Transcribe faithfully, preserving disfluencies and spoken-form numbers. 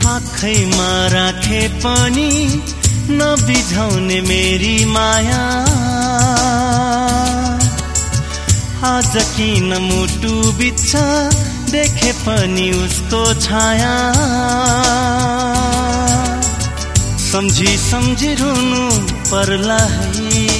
आँखैमा राखे पनि नबिझाउने मेरी माया, आज किन मुटु बिच्छ देखे पनि उसको छाया। सम्झी सम्झी रुनु पर्ला है,